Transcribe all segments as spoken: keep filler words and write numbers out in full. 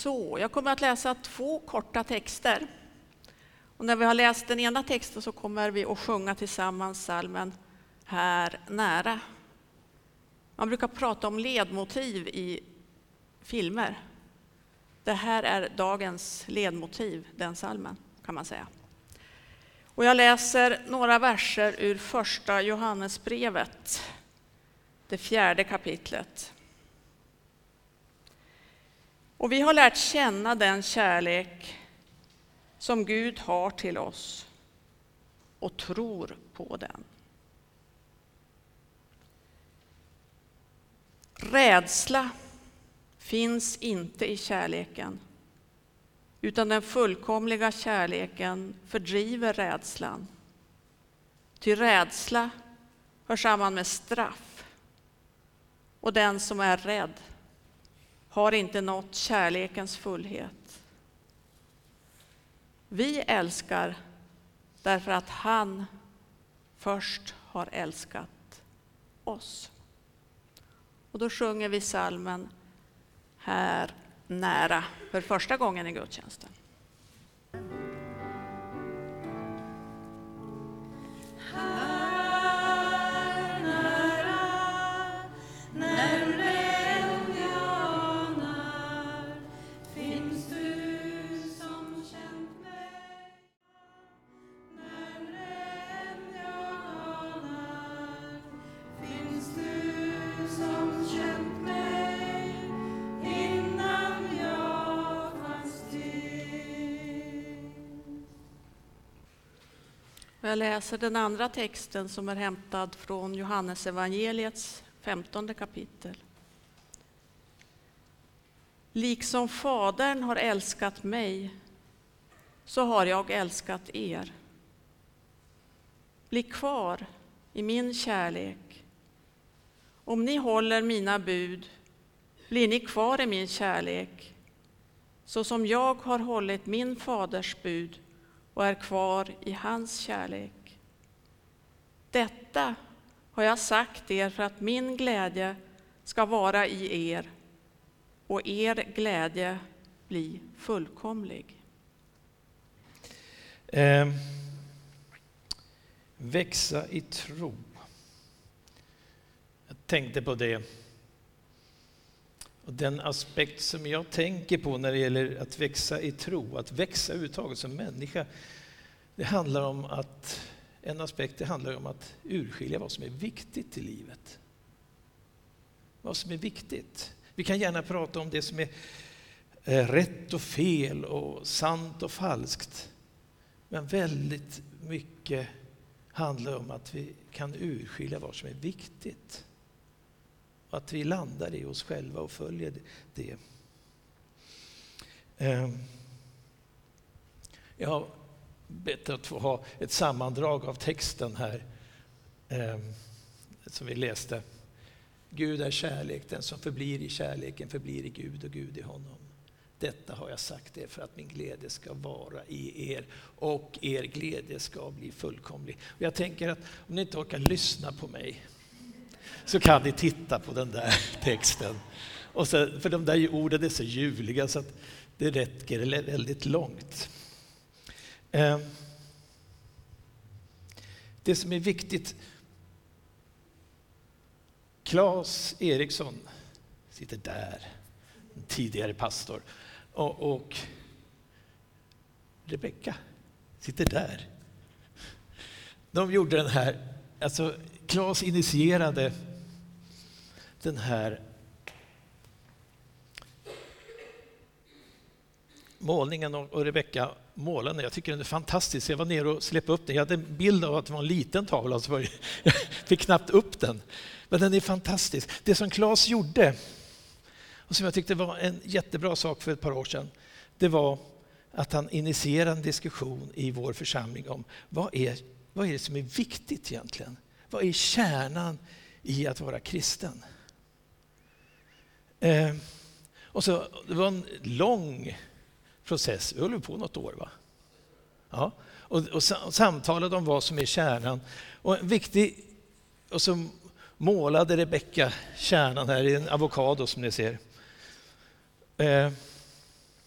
Så, jag kommer att läsa två korta texter. Och när vi har läst den ena texten så kommer vi att sjunga tillsammans psalmen Här nära. Man brukar prata om ledmotiv i filmer. Det här är dagens ledmotiv, den psalmen kan man säga. Och jag läser några verser ur första Johannesbrevet, det fjärde kapitlet. Och vi har lärt känna den kärlek som Gud har till oss och tror på den. Rädsla finns inte i kärleken, utan den fullkomliga kärleken fördriver rädslan. Ty rädsla hör samman med straff, och den som är rädd har inte nått kärlekens fullhet. Vi älskar därför att han först har älskat oss. Och då sjunger vi psalmen Här nära för första gången i gudstjänsten. Jag läser den andra texten som är hämtad från Johannes evangeliets femtonde kapitel. Liksom Fadern har älskat mig, så har jag älskat er. Bli kvar i min kärlek. Om ni håller mina bud, blir ni kvar i min kärlek, så som jag har hållit min faders bud och är kvar i hans kärlek. Detta har jag sagt er för att min glädje ska vara i er och er glädje bli fullkomlig. Eh, växa i tro. Jag tänkte på det. Och den aspekt som jag tänker på när det gäller att växa i tro, att växa överhuvudtaget som människa, det handlar om att, en aspekt det handlar om att urskilja vad som är viktigt i livet. Vad som är viktigt. Vi kan gärna prata om det som är rätt och fel och sant och falskt. Men väldigt mycket handlar om att vi kan urskilja vad som är viktigt. Att vi landar i oss själva och följer det. Jag har bett att få ha ett sammandrag av texten här som vi läste. Gud är kärlek, den som förblir i kärleken förblir i Gud och Gud i honom. Detta har jag sagt er för att min glädje ska vara i er och er glädje ska bli fullkomlig. Och jag tänker att om ni inte orkar lyssna på mig så kan ni titta på den där texten. Och så, för de där orden är så ljuvliga så att det räcker väldigt långt. Eh, det som är viktigt, Claes Eriksson sitter där, en tidigare pastor, och, och Rebecka sitter där. De gjorde den här, alltså Claes initierade den här målningen och Rebecka målade. Jag tycker den är fantastisk. Jag var nere och släppte upp den. Jag hade en bild av att det var en liten tavla så jag fick knappt upp den. Men den är fantastisk. Det som Claes gjorde och som jag tyckte var en jättebra sak för ett par år sedan, det var att han initierade en diskussion i vår församling om vad är, vad är det som är viktigt egentligen? Vad är kärnan i att vara kristen? Eh, och så, det var en lång process. Vi höll på något år, va? Ja. Och, och samtalade om vad som är kärnan. Och en viktig, och så målade Rebecka kärnan här i en avokado som ni ser. Eh,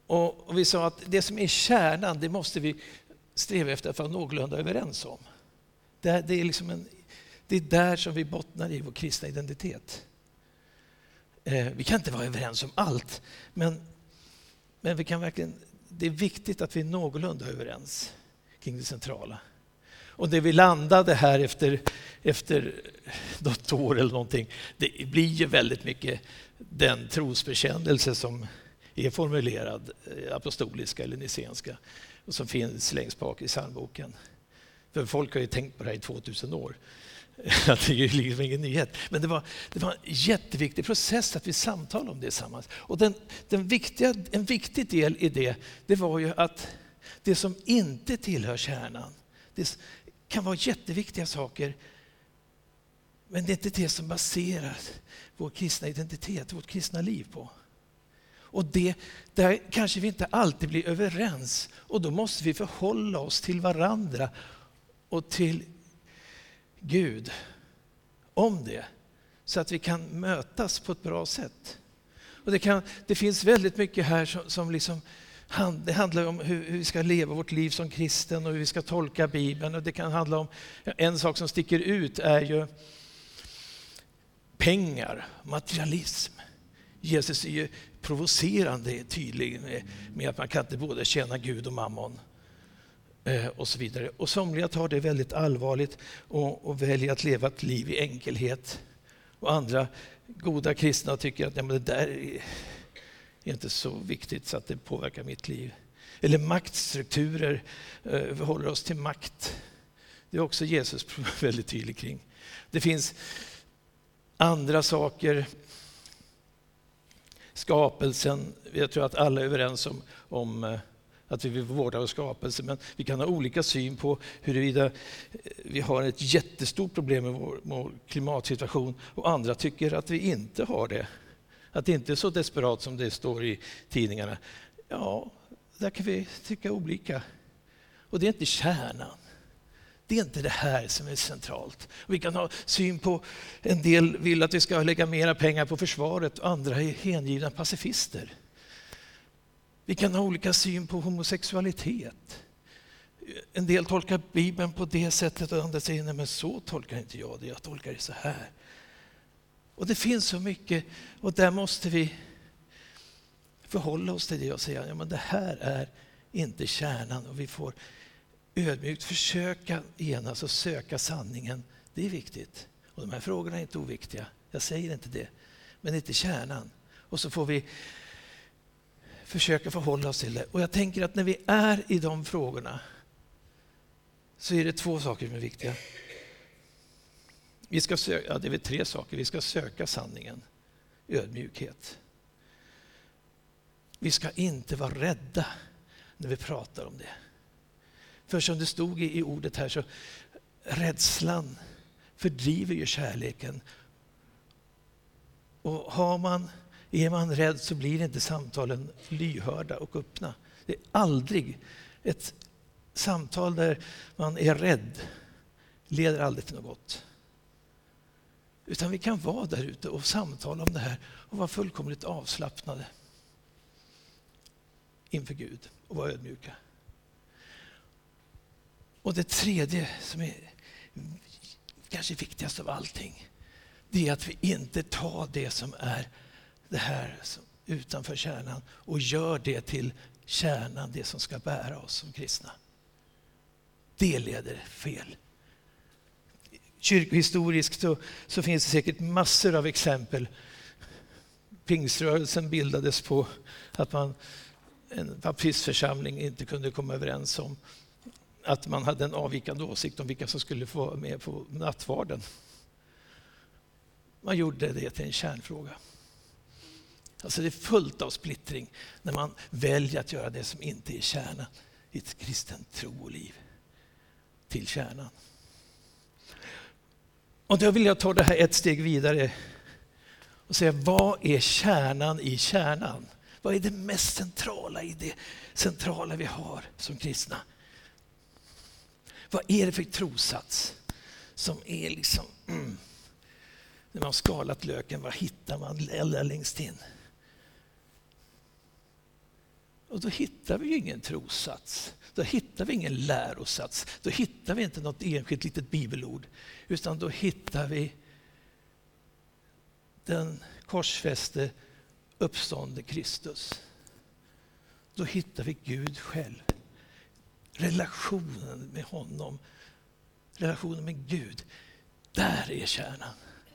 Och, och vi sa att det som är kärnan, det måste vi sträva efter att vara någorlunda överens om. Det, det, är liksom en, det är där som vi bottnar i vår kristna identitet. Eh, vi kan inte vara överens om allt, men, men vi kan verkligen, det är viktigt att vi är någorlunda överens kring det centrala. Och det vi landade här efter, efter något år eller någonting, det blir ju väldigt mycket den trosbekännelse som är formulerad, apostoliska eller nicenska, och som finns längst bak i psalmboken. För folk har ju tänkt på det här i tvåtusen år. Det är ju liksom ingen nyhet. Men det var, det var en jätteviktig process att vi samtalade om det tillsammans. Och den, den viktiga, en viktig del i det, det var ju att det som inte tillhör kärnan, det kan vara jätteviktiga saker, men det är inte det som baserar vår kristna identitet, vårt kristna liv på. Och det, där kanske vi inte alltid blir överens, och då måste vi förhålla oss till varandra och till Gud om det, så att vi kan mötas på ett bra sätt. Och det, kan, det finns väldigt mycket här som, som liksom, det handlar om hur, hur vi ska leva vårt liv som kristen och hur vi ska tolka Bibeln. Och det kan handla om, en sak som sticker ut är ju pengar, materialism. Jesus är ju provocerande tydlig med, med att man kan inte både tjäna Gud och mammon. Och så vidare. Och somliga tar det väldigt allvarligt och, och väljer att leva ett liv i enkelhet. Och andra goda kristna tycker att ja, men det där är, är inte så viktigt så att det påverkar mitt liv. Eller maktstrukturer, eh, vi håller oss till makt. Det är också Jesus väldigt tydlig kring. Det finns andra saker. Skapelsen, jag tror att alla är överens om, om att vi vill vårda vår skapelse, men vi kan ha olika syn på huruvida vi har ett jättestort problem med vår, vår klimatsituation, och andra tycker att vi inte har det. Att det inte är så desperat som det står i tidningarna. Ja, där kan vi tycka olika. Och det är inte kärnan. Det är inte det här som är centralt. Vi kan ha syn på, en del vill att vi ska lägga mera pengar på försvaret, och andra är hängivna pacifister. Vi kan ha olika syn på homosexualitet. En del tolkar Bibeln på det sättet och andra säger, nej men så tolkar inte jag det, jag tolkar det så här. Och det finns så mycket, och där måste vi förhålla oss till det och säga, ja men det här är inte kärnan, och vi får ödmjukt försöka enas och söka sanningen. Det är viktigt. Och de här frågorna är inte oviktiga, jag säger inte det, men det är inte kärnan. Och så får vi försöka förhålla oss till det. Och jag tänker att när vi är i de frågorna så är det två saker som är viktiga. Vi ska söka, ja, det är väl tre saker. Vi ska söka sanningen, ödmjukhet. Vi ska inte vara rädda när vi pratar om det. För som det stod i, i ordet här, så rädslan fördriver ju kärleken. Och har man Är man rädd så blir inte samtalen lyhörda och öppna. Det är aldrig ett samtal där man är rädd, leder aldrig till något gott. Utan vi kan vara där ute och samtala om det här och vara fullkomligt avslappnade inför Gud och vara ödmjuka. Och det tredje som är kanske viktigast av allting, det är att vi inte tar det som är det här utanför kärnan och gör det till kärnan, det som ska bära oss som kristna. Det leder fel. Kyrkohistoriskt så, så finns det säkert massor av exempel. Pingströrelsen bildades på att man, en baptistförsamling inte kunde komma överens om att man hade en avvikande åsikt om vilka som skulle få vara med på nattvarden. Man gjorde det till en kärnfråga. Alltså det är fullt av splittring när man väljer att göra det som inte är kärnan i ett kristent tro och liv till kärnan. Och då vill jag ta det här ett steg vidare och säga, vad är kärnan i kärnan? Vad är det mest centrala i det centrala vi har som kristna? Vad är det för trossats som är liksom, mm, när man har skalat löken, vad hittar man längst in? Och då hittar vi ju ingen trossats. Då hittar vi ingen lärosats. Då hittar vi inte något enskilt litet bibelord. Utan då hittar vi den korsfäste uppståndne Kristus. Då hittar vi Gud själv. Relationen med honom. Relationen med Gud. Där är kärnan.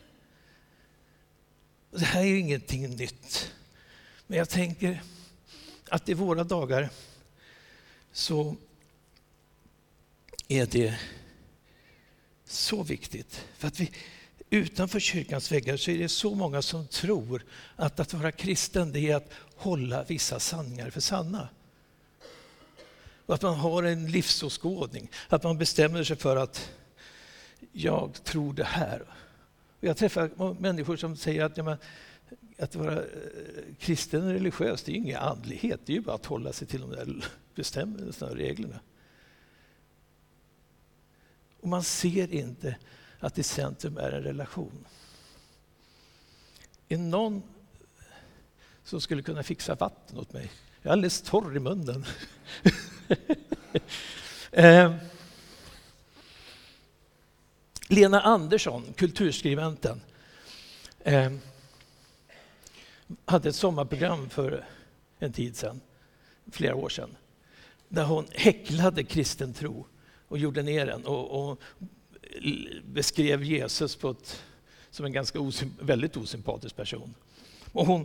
Det här är ju ingenting nytt. Men jag tänker att i våra dagar så är det så viktigt. För att vi utanför kyrkans väggar så är det så många som tror att att vara kristen det är att hålla vissa sanningar för sanna. Och att man har en livsåskådning. Att man bestämmer sig för att jag tror det här. Och jag träffar människor som säger att ja, men, att vara kristen och religiös det är ingen andlighet. Det är ju bara att hålla sig till de där bestämmelserna och reglerna. Och man ser inte att i centrum är en relation. Är någon som skulle kunna fixa vatten åt mig? Jag är alldeles torr i munnen. eh, Lena Andersson, kulturskribenten, eh, hade ett sommarprogram för en tid sedan, flera år sedan, där hon häcklade kristen tro och gjorde ner den och, och beskrev Jesus på ett, som en ganska osymp- väldigt osympatisk person. Och hon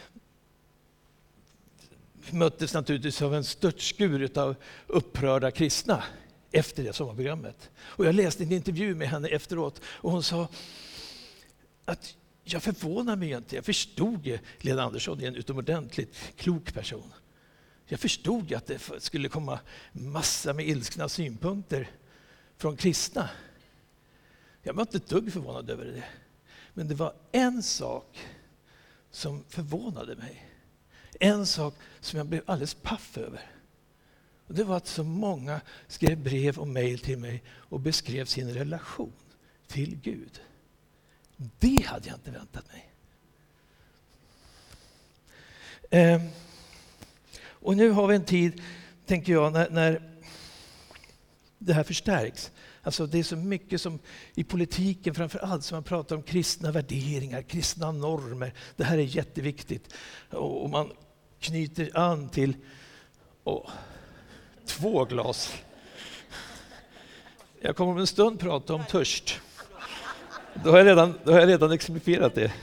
möttes naturligtvis av en störtskur av upprörda kristna efter det sommarprogrammet. Och jag läste en intervju med henne efteråt och hon sa att jag förvånar mig inte. Jag förstod ju, Lena Andersson är en utomordentligt klok person. Jag förstod ju att det skulle komma massa med ilskna synpunkter från kristna. Jag var inte ett dugg förvånad över det. Men det var en sak som förvånade mig. En sak som jag blev alldeles paff över. Och det var att så många skrev brev och mejl till mig och beskrev sin relation till Gud. Det hade jag inte väntat mig. Eh, och nu har vi en tid, tänker jag, när, när det här förstärks. Alltså det är så mycket som i politiken framför allt som man pratar om kristna värderingar, kristna normer. Det här är jätteviktigt. Och, och man knyter an till oh, två glas. Jag kommer om en stund prata om törst. Då har jag redan, då har jag redan exemplifierat det.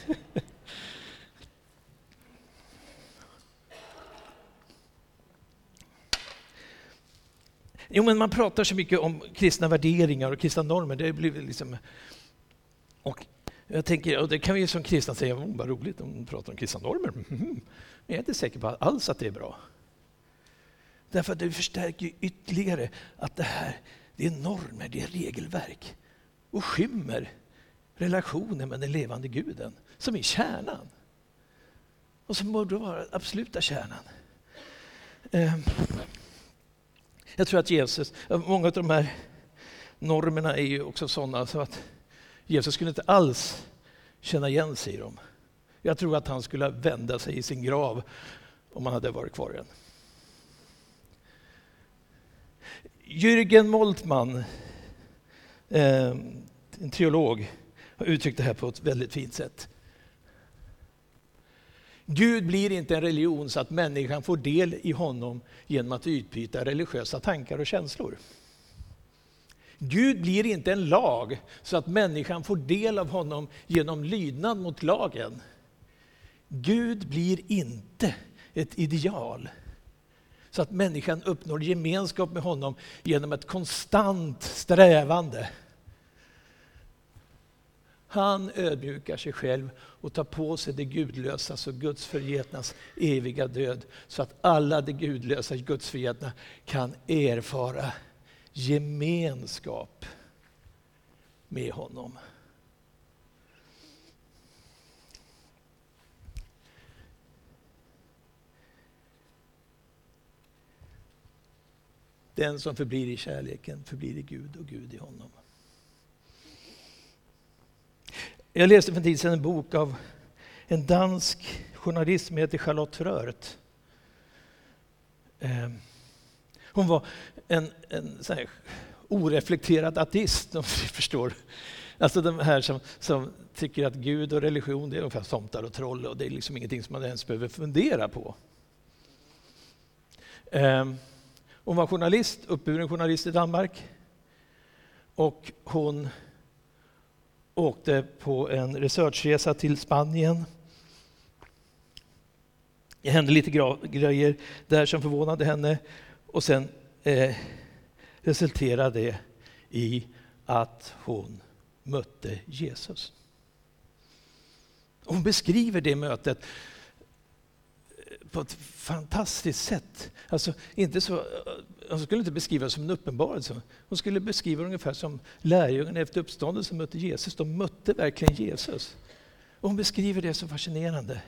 Jo, men man pratar så mycket om kristna värderingar och kristna normer. Det blir liksom... Och jag tänker, och det kan vi ju som kristna säga, oh, vad roligt om man pratar om kristna normer. Men jag är inte säker på alls att det är bra. Därför att det förstärker ytterligare att det här, det är normer, det är regelverk. Och skymmer relationen med den levande guden, som är kärnan. Och som borde vara absoluta kärnan. Jag tror att Jesus, många av de här normerna är ju också sådana så att Jesus skulle inte alls känna igen sig i dem. Jag tror att han skulle vända sig i sin grav om han hade varit kvar än. Jürgen Moltmann, en teolog, har uttryckt det här på ett väldigt fint sätt. Gud blir inte en religion så att människan får del i honom genom att utbyta religiösa tankar och känslor. Gud blir inte en lag så att människan får del av honom genom lydnad mot lagen. Gud blir inte ett ideal så att människan uppnår gemenskap med honom genom ett konstant strävande. Han ödmjukar sig själv och tar på sig det gudlösas och gudsförgetnas eviga död så att alla de gudlösa gudsförgetna kan erfara gemenskap med honom. Den som förblir i kärleken förblir i Gud och Gud i honom. Jag läste för en tid sedan en bok av en dansk journalist som heter Charlotte Rört. Eh, hon var en, en sån här oreflekterad ateist, om ni förstår. Alltså de här som, som tycker att Gud och religion, det är ungefär tomtar och troll, och det är liksom ingenting som man ens behöver fundera på. Eh, hon var journalist, uppburen journalist i Danmark. Och hon åkte på en researchresa till Spanien. Det hände lite grejer där som förvånade henne. Och sen eh, resulterade det i att hon mötte Jesus. Hon beskriver det mötet på ett fantastiskt sätt. Alltså inte så, hon skulle inte beskriva det som en uppenbarelse. Hon skulle beskriva det ungefär som lärjungarna efter uppståndelsen mötte Jesus. De mötte verkligen Jesus. Och hon beskriver det så fascinerande.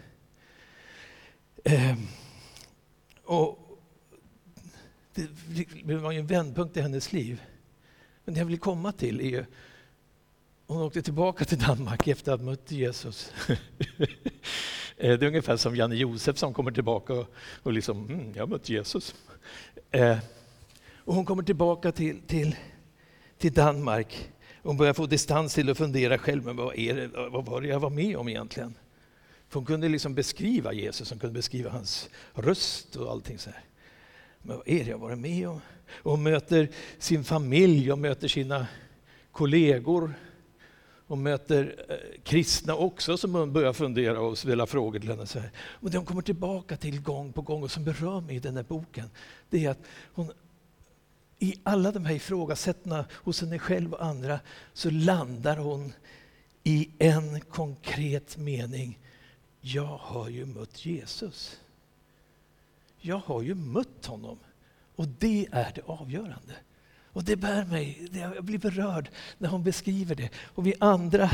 Ehm, och det, det var ju en vändpunkt i hennes liv. Men det jag vill komma till är ju, hon åkte tillbaka till Danmark efter att ha mött Jesus. Det är ungefär som Janne Josef som kommer tillbaka och, och liksom, mm, jag har mött Jesus. Eh, och hon kommer tillbaka till, till, till Danmark. Hon börjar få distans till att fundera själv, men vad, är det, vad var det jag var med om egentligen? För hon kunde liksom beskriva Jesus, hon kunde beskriva hans röst och allting så här. Men vad är det jag varit med om? Och hon möter sin familj och möter sina kollegor. Och möter eh, kristna också som hon börjar fundera och ställa frågor till henne. Så här. Och det hon kommer tillbaka till gång på gång och som berör mig i den här boken, det är att hon i alla de här ifrågasättningarna hos henne själv och andra så landar hon i en konkret mening. Jag har ju mött Jesus. Jag har ju mött honom. Och det är det avgörande. Och det bär mig, jag blir berörd när hon beskriver det. Och vi andra,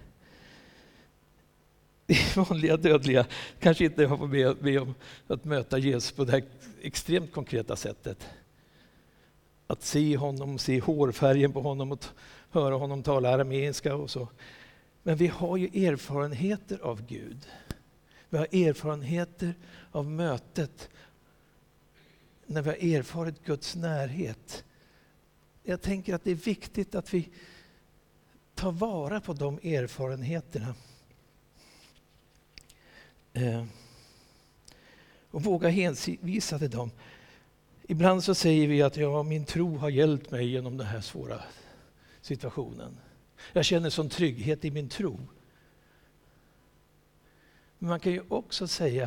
vi vanliga dödliga, kanske inte har med, med om att möta Jesus på det här extremt konkreta sättet. Att se honom, se hårfärgen på honom och höra honom tala arameiska och så. Men vi har ju erfarenheter av Gud. Vi har erfarenheter av mötet. När vi har erfarit Guds närhet. Jag tänker att det är viktigt att vi tar vara på de erfarenheterna. Eh, och våga hänvisa till dem. Ibland så säger vi att ja, min tro har hjälpt mig genom den här svåra situationen. Jag känner sån trygghet i min tro. Men man kan ju också säga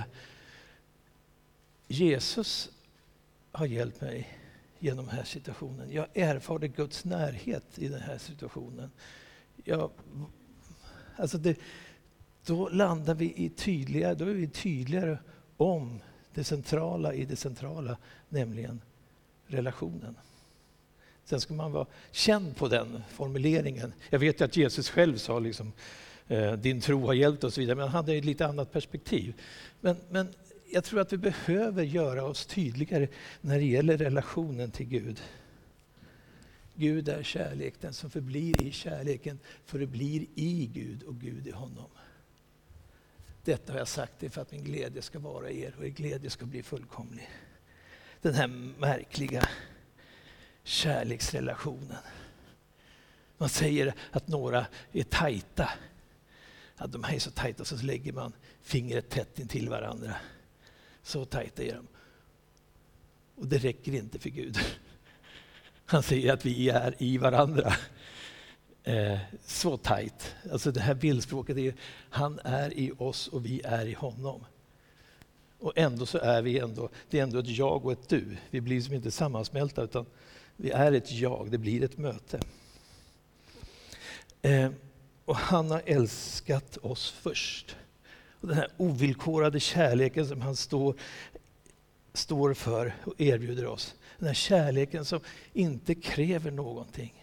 Jesus har hjälpt mig genom den här situationen. Jag erfarde Guds närhet i den här situationen. Jag, alltså det, då landar vi i tydligare, då är vi tydligare om det centrala i det centrala, nämligen relationen. Sen ska man vara känd på den formuleringen. Jag vet ju att Jesus själv sa liksom, din tro har hjälpt och så vidare, men han hade ett lite annat perspektiv. Men, men jag tror att vi behöver göra oss tydligare när det gäller relationen till Gud. Gud är kärlek, den som förblir i kärleken förblir i Gud och Gud i honom. Detta har jag sagt det för att min glädje ska vara er och er glädje ska bli fullkomlig. Den här märkliga kärleksrelationen. Man säger att några är tajta. Ja, de här är så tajta så lägger man fingret tätt in till varandra. Så tajta är de. Och det räcker inte för Gud. Han säger att vi är i varandra. Eh, så tajt. Alltså det här bildspråket är han är i oss och vi är i honom. Och ändå så är vi ändå, det är ändå ett jag och ett du. Vi blir som inte sammansmälta utan vi är ett jag, det blir ett möte. Eh, och han har älskat oss först. Och den här ovillkorade kärleken som han står, står för och erbjuder oss. Den här kärleken som inte kräver någonting.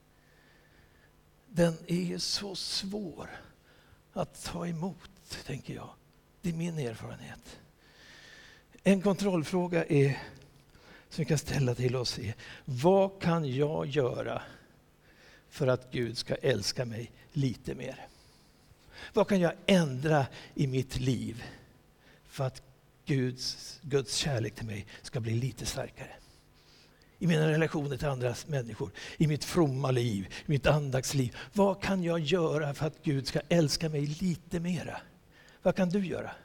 Den är ju så svår att ta emot, tänker jag. Det är min erfarenhet. En kontrollfråga är, som vi kan ställa till oss är, vad kan jag göra för att Gud ska älska mig lite mer? Vad kan jag ändra i mitt liv för att Guds, Guds kärlek till mig ska bli lite starkare. I mina relationer till andra människor, i mitt fromma liv, i mitt andaktsliv. Vad kan jag göra för att Gud ska älska mig lite mera? Vad kan du göra?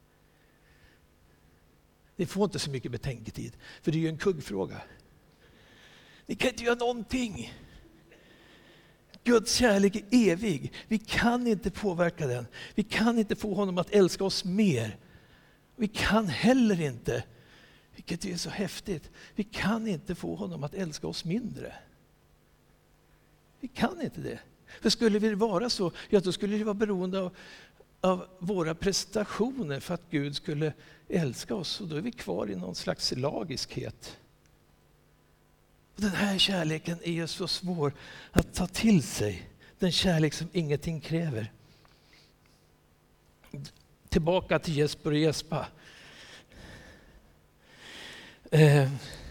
Ni får inte så mycket betänketid, för det är ju en kuggfråga. Ni kan inte göra någonting. Guds kärlek är evig. Vi kan inte påverka den. Vi kan inte få honom att älska oss mer. Vi kan heller inte, vilket är så häftigt, vi kan inte få honom att älska oss mindre. Vi kan inte det. För skulle vi vara så, ja, då skulle det vara beroende av, av våra prestationer för att Gud skulle älska oss. Och då är vi kvar i någon slags lagiskhet. Och den här kärleken är ju så svår att ta till sig. Den kärlek som ingenting kräver. Tillbaka till Jesper och Jespa. Eh,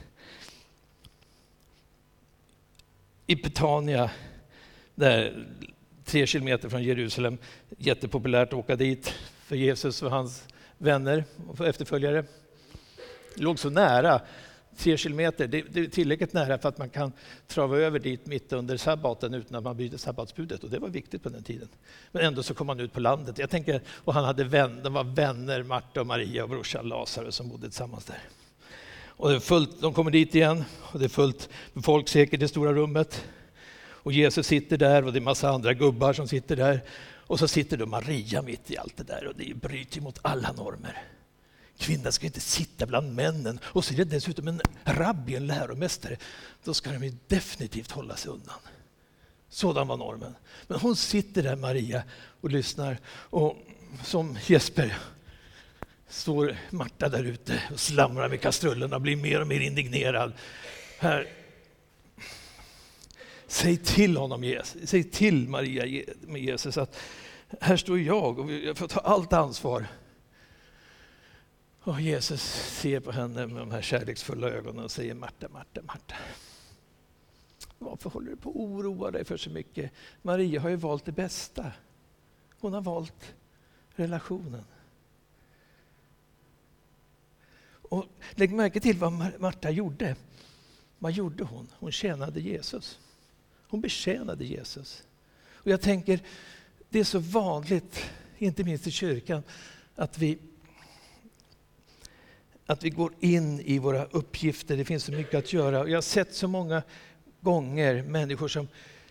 I Betania, där tre kilometer från Jerusalem, jättepopulärt att åka dit för Jesus och hans vänner och efterföljare. Det låg så nära, tre kilometer, det, det är tillräckligt nära för att man kan trava över dit mitt under sabbaten utan att man bryter sabbatsbudet, och det var viktigt på den tiden. Men ändå så kom man ut på landet. Jag tänker, och han hade vänner, de var vänner, Marta och Maria och brorsan Lazarus som bodde tillsammans där. Och det är fullt, de kommer dit igen och det är fullt med folk säkert i det stora rummet. Och Jesus sitter där och det är massa andra gubbar som sitter där. Och så sitter då Maria mitt i allt det där och det bryter mot alla normer. Kvinnan ska inte sitta bland männen, och så är det dessutom en rabbi, en läromästare. Då ska de ju definitivt hålla sig undan. Sådan var normen. Men hon sitter där, Maria, och lyssnar, och som Jesper står Marta där ute och slamrar med kastrullerna och blir mer och mer indignerad. Här. Säg till honom, Jesus. Säg till Maria med Jesus att här står jag och jag får ta allt ansvar. Och Jesus ser på henne med de här kärleksfulla ögonen och säger: Marta, Marta, Marta. Varför håller du på att oroa dig för så mycket? Maria har ju valt det bästa. Hon har valt relationen. Och lägg märke till vad Marta gjorde. Vad gjorde hon? Hon tjänade Jesus. Hon betjänade Jesus. Och jag tänker, det är så vanligt, inte minst i kyrkan, att vi att vi går in i våra uppgifter. Det finns så mycket att göra. Och jag har sett så många gånger människor som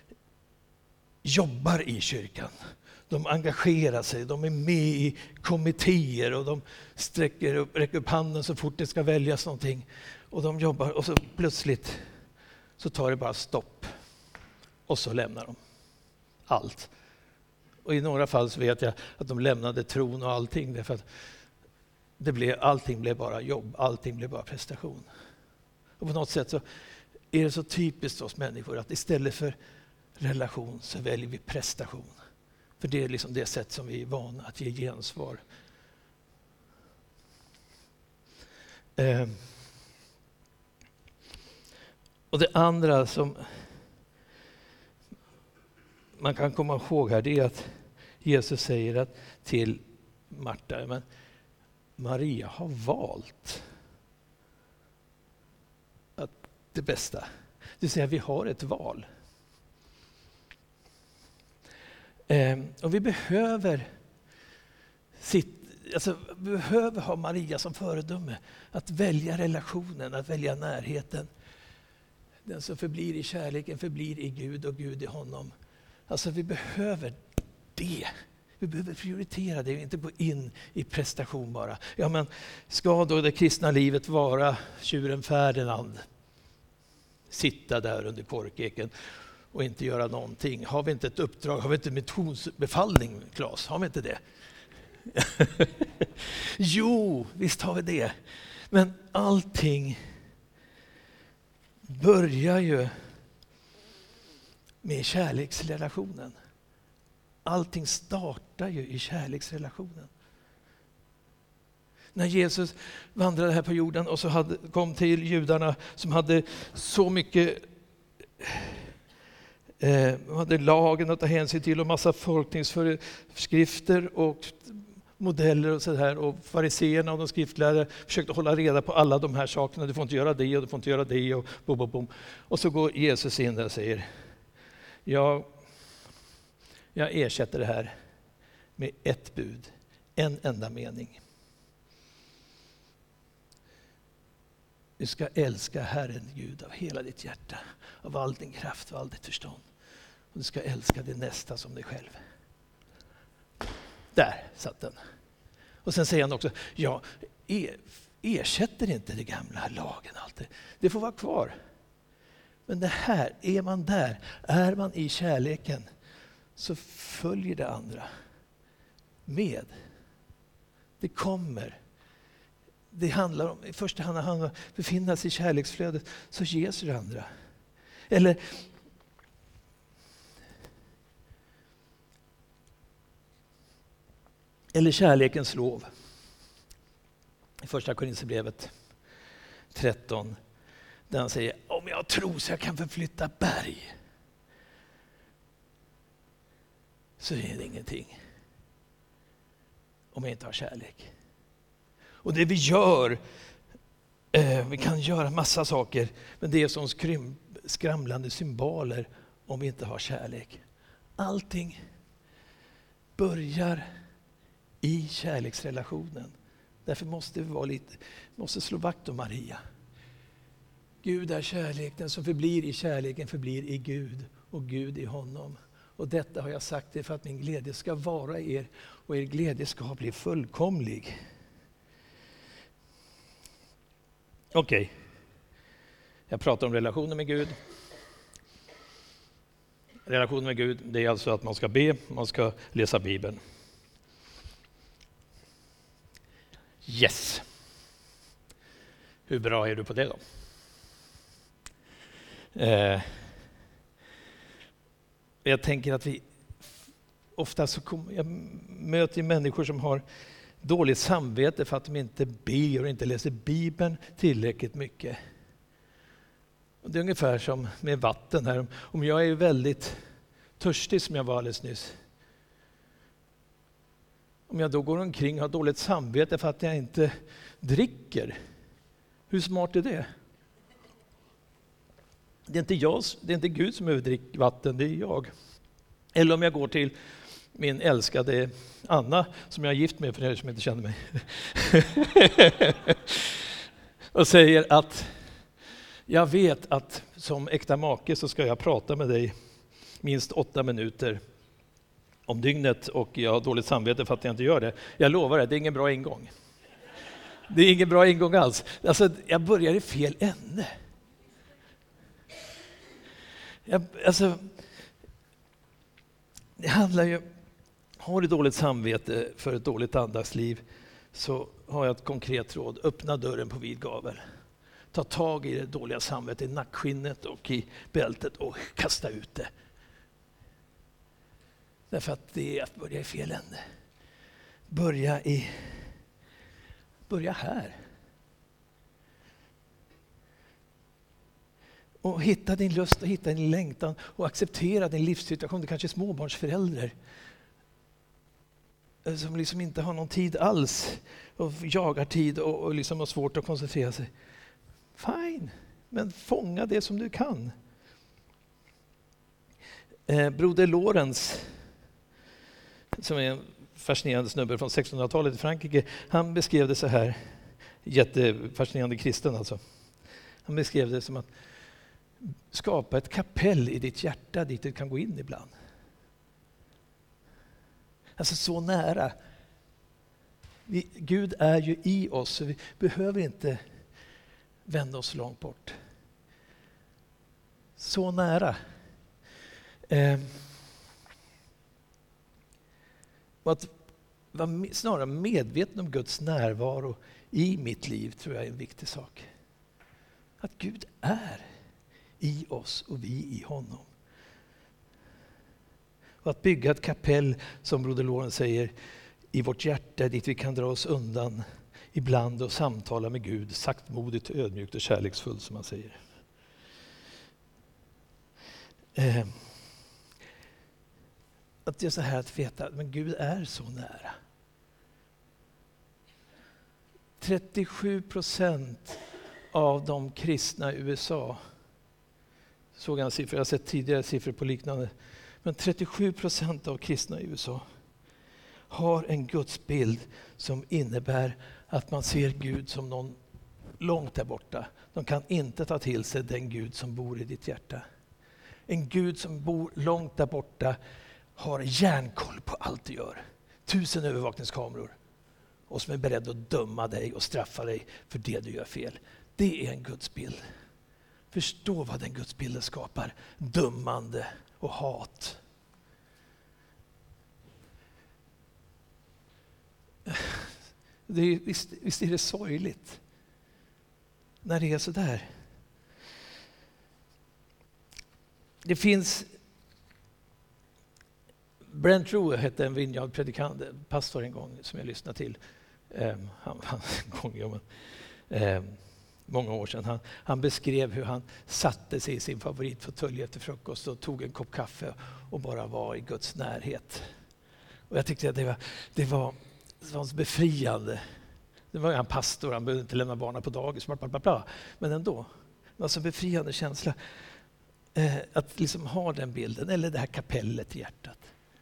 jobbar i kyrkan. De engagerar sig, de är med i kommittéer och de sträcker upp, räcker upp handen så fort det ska väljas någonting. Och de jobbar och så plötsligt så tar det bara stopp. Och så lämnar de allt. Och i några fall så vet jag att de lämnade tron och allting därför att det blev, allting blev bara jobb, allting blev bara prestation. Och på något sätt så är det så typiskt hos människor att istället för relation så väljer vi prestation. För det är liksom det sätt som vi är vana att ge gensvar. Eh. Och det andra som man kan komma ihåg här, det är att Jesus säger att till Marta, men Maria har valt att det bästa. Det vill säga, vi har ett val. Eh, och vi behöver sitt, alltså, vi behöver ha Maria som föredöme. Att välja relationen, att välja närheten. Den som förblir i kärleken förblir i Gud och Gud i honom. Alltså vi behöver det. Vi behöver prioritera det och inte gå in i prestation bara. Ja, men ska då det kristna livet vara tjuren Ferdinand? Sitta där under korkeken och inte göra någonting. Har vi inte ett uppdrag? Har vi inte missionsbefallning, Claes? Har vi inte det? Jo, visst har vi det. Men allting börjar ju med kärleksrelationen. Allting startar ju i kärleksrelationen. När Jesus vandrade här på jorden och så hade, kom till judarna som hade så mycket eh, hade lagen att ta hänsyn till och massa folkningsföreskrifter och modeller och så här, och fariseerna och de skriftlärare försökte hålla reda på alla de här sakerna. Du får inte göra det och du får inte göra det och bom, bom, bom. Och så går Jesus in där och säger, ja, jag ersätter det här med ett bud, en enda mening. Du ska älska Herren Gud av hela ditt hjärta, av all din kraft och all ditt förstånd. Och du ska älska din nästa som dig själv. Där satt den. Och sen säger han också, ja, er, ersätter inte det gamla lagen alltid. Det får vara kvar. Men det här, är man där, är man i kärleken, så följer det andra med. Det kommer. Det handlar om, i första hand handlar om att befinna sig i kärleksflödet, så ges det andra. Eller Eller kärlekens lov. I första Korinthierbrevet tretton, där han säger, om jag tror så jag kan förflytta berg, så är det ingenting om jag inte har kärlek. Och det vi gör, eh, vi kan göra massa saker, men det är som skrym, skramlande symboler om vi inte har kärlek. Allting börjar i kärleksrelationen. Därför måste vi vara lite, måste slå vakt om Maria. Gud är kärlek, den som förblir i kärleken förblir i Gud och Gud i honom. Och detta har jag sagt er för att min glädje ska vara er och er glädje ska bli fullkomlig. Okej, okay. Jag pratar om relationen med Gud. Relationen med Gud, det är alltså att man ska be, man ska läsa Bibeln. Yes. Hur bra är du på det då? Eh, jag tänker att vi ofta så kommer, jag möter människor som har dåligt samvete för att de inte ber och inte läser Bibeln tillräckligt mycket. Och det är ungefär som med vatten här. Om jag är väldigt törstig, som jag var alldeles nyss, om jag då går omkring och har dåligt samvete för att jag inte dricker, hur smart är det? Det är inte jag, det är inte Gud som överdricker vatten, det är jag. Eller om jag går till min älskade Anna, som jag är gift med för er som inte känner mig, och säger att jag vet att som äkta make så ska jag prata med dig minst åtta minuter om dygnet, och jag har dåligt samvete för att jag inte gör det. Jag lovar det, det är ingen bra ingång. Det är ingen bra ingång alls. Alltså, jag börjar i fel ände. Jag, alltså, det handlar ju, har du dåligt samvete för ett dåligt andagsliv, så har jag ett konkret råd. Öppna dörren på vid gavel. Ta tag i det dåliga samvetet i nackskinnet och i bältet och kasta ut det. Därför att det är att börja i fel ände. Börja i börja här. Och hitta din lust och hitta din längtan och acceptera din livssituation. Du kanske är småbarnsförälder som liksom inte har någon tid alls och jagar tid och, och liksom har svårt att koncentrera sig. Fine, men fånga det som du kan. Eh, Broder Lorenz, som är en fascinerande snubbe från sextonhundratalet i Frankrike, han beskrev det så här, jättefascinerande kristen alltså. Han beskrev det som att skapa ett kapell i ditt hjärta dit du kan gå in ibland. Alltså så nära. Vi, Gud är ju i oss, så vi behöver inte vända oss långt bort. Så nära. Eh, och att vara snarare medveten om Guds närvaro i mitt liv tror jag är en viktig sak. Att Gud är i oss och vi i honom. Och att bygga ett kapell, som Broder Lorenz säger, i vårt hjärta dit vi kan dra oss undan ibland och samtala med Gud saktmodigt, ödmjukt och kärleksfullt, som man säger. Eh, att det är så här att veta att men Gud är så nära. trettiosju procent av de kristna i U S A, såg jag en siffra, jag har sett tidigare siffror på liknande, men trettiosju procent av kristna i U S A har en gudsbild som innebär att man ser Gud som någon långt där borta. De kan inte ta till sig den Gud som bor i ditt hjärta. En Gud som bor långt där borta har järnkoll på allt du gör. Tusen övervakningskameror. Och som är beredd att döma dig och straffa dig för det du gör fel. Det är en gudsbild. Förstå vad den gudsbilden skapar. Dömande och hat. Det är, visst, visst är det sorgligt när det är så där. Det finns... Brent Rowe hette en Vineyard-predikant, pastor en gång som jag lyssnade till. Um, han, han, en gång, ja, men, um, många år sedan. Han, han beskrev hur han satte sig i sin favoritfåtölj efter frukost och tog en kopp kaffe och bara var i Guds närhet. Och jag tyckte att det var, det var, det var så befriande. Det var ju en pastor, han behövde inte lämna barnen på dagis, bla, bla, bla. Men ändå, det var så befriande känsla eh, att liksom ha den bilden, eller det här kapellet i hjärtat.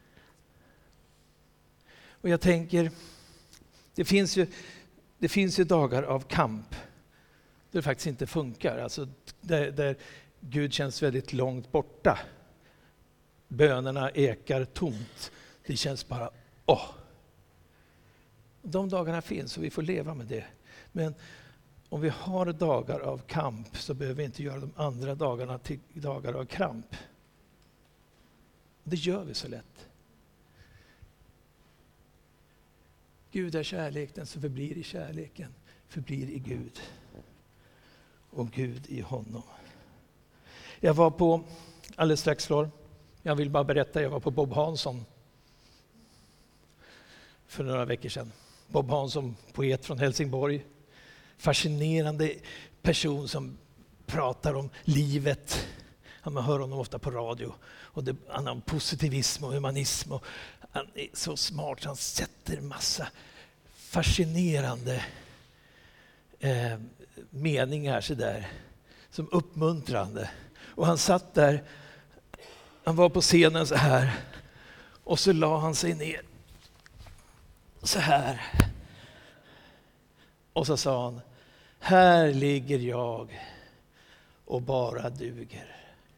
Och jag tänker, det finns ju, det finns ju dagar av kamp där det faktiskt inte funkar. Alltså där, där Gud känns väldigt långt borta. Bönerna ekar tomt. Det känns bara, åh. De dagarna finns och vi får leva med det. Men om vi har dagar av kamp så behöver vi inte göra de andra dagarna till dagar av kramp. Det gör vi så lätt. Gud är kärlek, den som förblir i kärleken förblir i Gud. Och Gud i honom. Jag var på, alldeles strax klar, jag vill bara berätta, jag var på Bob Hansson för några veckor sedan. Bob Hansson, poet från Helsingborg. Fascinerande person som pratar om livet. Man hör honom ofta på radio. Och det, han har positivism och humanism. Och han är så smart, han sätter massa fascinerande eh, meningar så där, som uppmuntrande. Och han satt där, han var på scenen så här. Och så la han sig ner så här. Och så sa han, här ligger jag och bara duger.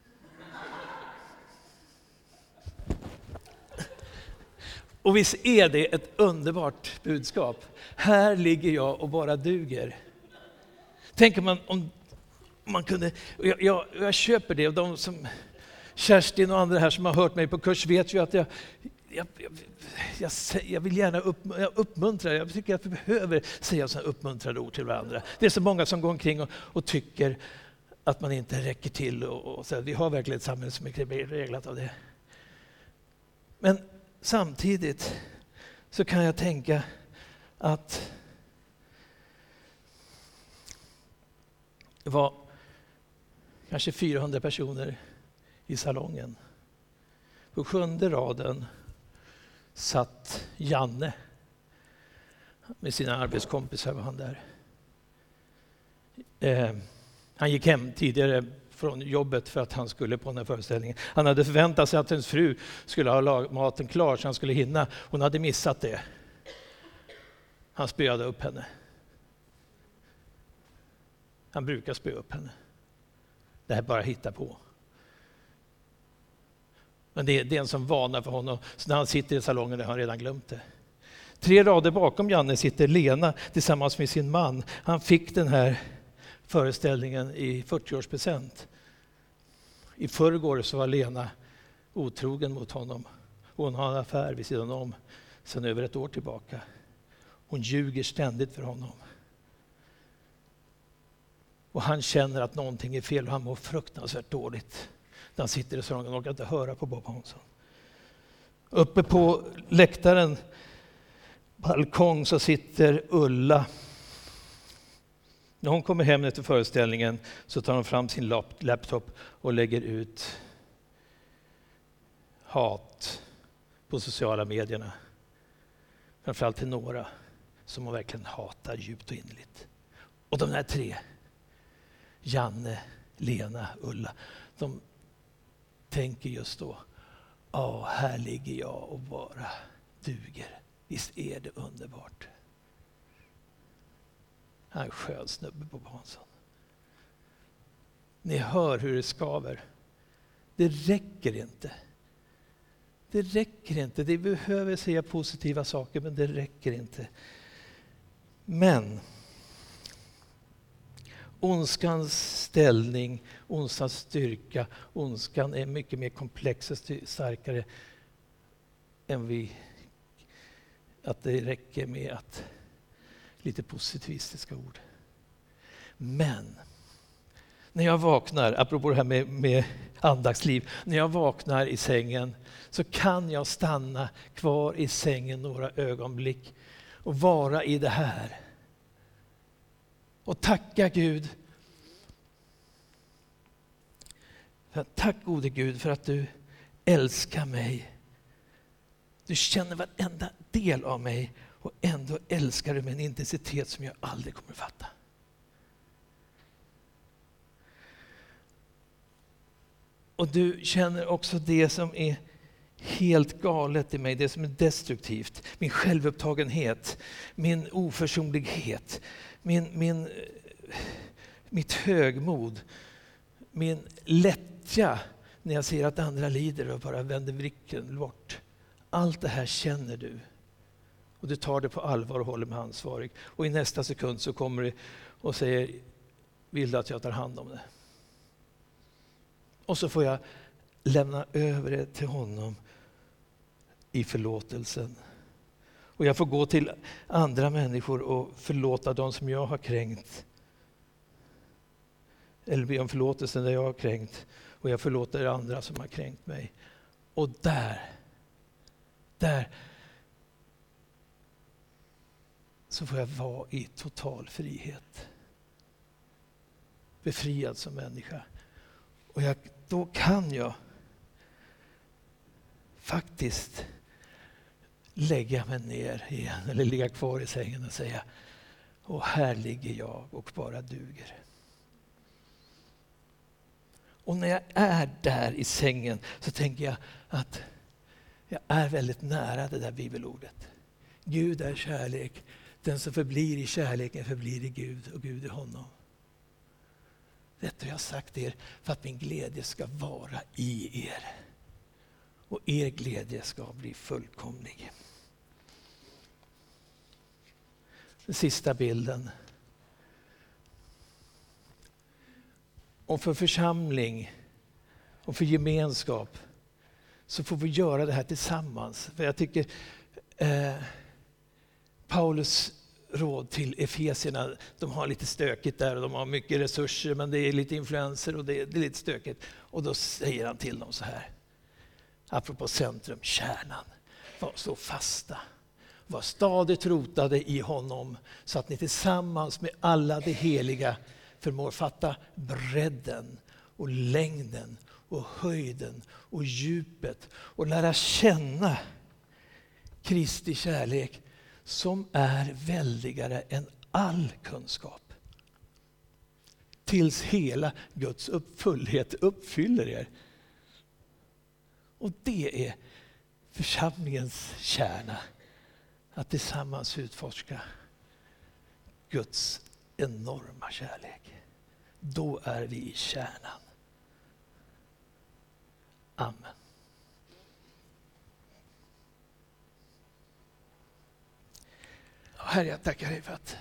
Och visst är det ett underbart budskap. Här ligger jag och bara duger. Tänker man om man kunde, jag, jag, jag köper det, och de som Kerstin och andra här som har hört mig på kurs vet ju att jag Jag, jag, jag, jag vill gärna upp, jag uppmuntra, jag tycker att vi behöver säga sådana uppmuntrande ord till varandra. Det är så många som går omkring och, och tycker att man inte räcker till. Och, och så. Vi har verkligen ett samhälle som är reglat av det. Men samtidigt så kan jag tänka att det var kanske fyrahundra personer i salongen. På sjunde raden satt Janne med sina arbetskompisar, var han där. Eh, han gick hem tidigare från jobbet för att han skulle på den här föreställningen. Han hade förväntat sig att hans fru skulle ha lag- maten klar så han skulle hinna. Hon hade missat det. Han spöade upp henne. Han brukar spöa upp henne. Det här bara hitta på. Men det är, det är en som vana för honom. Så när han sitter i salongen har han redan glömt det. Tre rader bakom Janne sitter Lena tillsammans med sin man. Han fick den här föreställningen i fyrtioårspresent. I förrgår så var Lena otrogen mot honom. Hon har en affär vid sidan om sedan över ett år tillbaka. Hon ljuger ständigt för honom. Och han känner att någonting är fel och han mår fruktansvärt dåligt. Han sitter i salongen och orkar inte höra på Bob Hansson. Uppe på läktaren, balkong, så sitter Ulla. När hon kommer hem efter föreställningen så tar hon fram sin lap- laptop och lägger ut hat på sociala medierna. Framförallt till några som hon verkligen hatar djupt och innerligt. Och de här tre, Janne, Lena, Ulla, de tänker just då, ja, här ligger jag och bara duger. Visst är det underbart. Han är en skön snubbe på Hansson. Ni hör hur det skaver. Det räcker inte. Det räcker inte. Det behöver säga positiva saker, men det räcker inte. Men ondskans ställning, ondskans styrka, ondskan är mycket mer komplex och starkare än vi, att det räcker med att lite positivistiska ord. Men när jag vaknar, apropå det här med, med andaktsliv, när jag vaknar i sängen så kan jag stanna kvar i sängen några ögonblick och vara i det här. Och tacka Gud. Tack gode Gud för att du älskar mig. Du känner varenda del av mig och ändå älskar du med en intensitet som jag aldrig kommer att fatta. Och du känner också det som är helt galet i mig, det som är destruktivt. Min självupptagenhet, min oförsonlighet, min, min, mitt högmod, min lättja när jag ser att andra lider och bara vänder blicken bort. Allt det här känner du. Och du tar det på allvar och håller mig ansvarig. Och i nästa sekund så kommer du och säger, vill du att jag tar hand om det? Och så får jag lämna över det till honom i förlåtelsen. Och jag får gå till andra människor och förlåta dem som jag har kränkt. Eller be om förlåtelsen där jag har kränkt. Och jag förlåter andra som har kränkt mig. Och där, där så får jag vara i total frihet. Befriad som människa. Och jag, då kan jag faktiskt lägga mig ner igen eller ligga kvar i sängen och säga, och här ligger jag och bara duger. Och när jag är där i sängen så tänker jag att jag är väldigt nära det där bibelordet. Gud är kärlek. Den som förblir i kärleken förblir i Gud och Gud i honom. Detta har jag sagt er för att min glädje ska vara i er. Och er glädje ska bli fullkomlig. Den sista bilden. Och för församling och för gemenskap så får vi göra det här tillsammans. För jag tycker eh, Paulus råd till Efesierna, de har lite stökigt där och de har mycket resurser, men det är lite influenser och det är, det är lite stökigt. Och då säger han till dem så här, apropå centrum, kärnan, var så fasta, var stadigt rotade i honom så att ni tillsammans med alla de heliga förmår fatta bredden och längden och höjden och djupet och lära känna Kristi kärlek som är väldigare än all kunskap. Tills hela Guds fullhet uppfyller er. Och det är församlingens kärna. Att tillsammans utforska Guds enorma kärlek. Då är vi i kärnan. Amen. Herre, jag tackar dig för att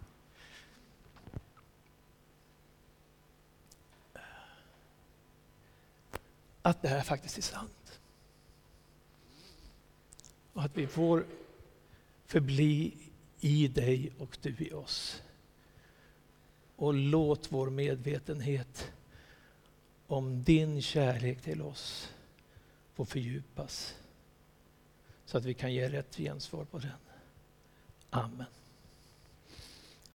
att det här faktiskt är sant. Och att vi får förbli i dig och du i oss. Och låt vår medvetenhet om din kärlek till oss få fördjupas. Så att vi kan ge rätt gensvar på den. Amen.